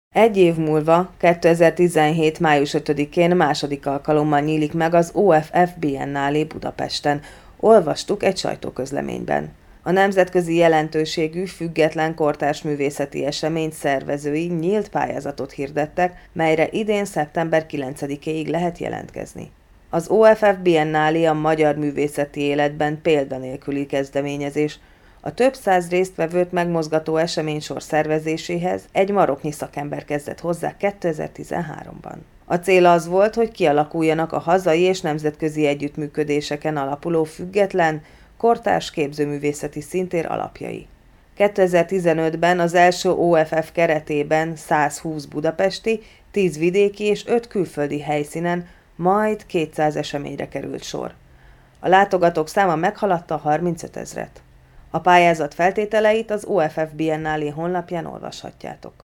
Egy év múlva, 2017. május 5-én második alkalommal nyílik meg az OFF Biennálé Budapesten, olvastuk egy sajtóközleményben. A nemzetközi jelentőségű független kortárs művészeti esemény szervezői nyílt pályázatot hirdettek, melyre idén szeptember 9-éig lehet jelentkezni. Az OFF Biennálé a magyar művészeti életben példanélküli kezdeményezés. A több száz résztvevőt megmozgató eseménysor szervezéséhez egy maroknyi szakember kezdett hozzá 2013-ban. A cél az volt, hogy kialakuljanak a hazai és nemzetközi együttműködéseken alapuló független, kortárs képzőművészeti szintér alapjai. 2015-ben az első OFF keretében 120 budapesti, 10 vidéki és 5 külföldi helyszínen, majd 200 eseményre került sor. A látogatók száma meghaladta 35 000-et. A pályázat feltételeit az OFF Biennálé honlapján olvashatjátok.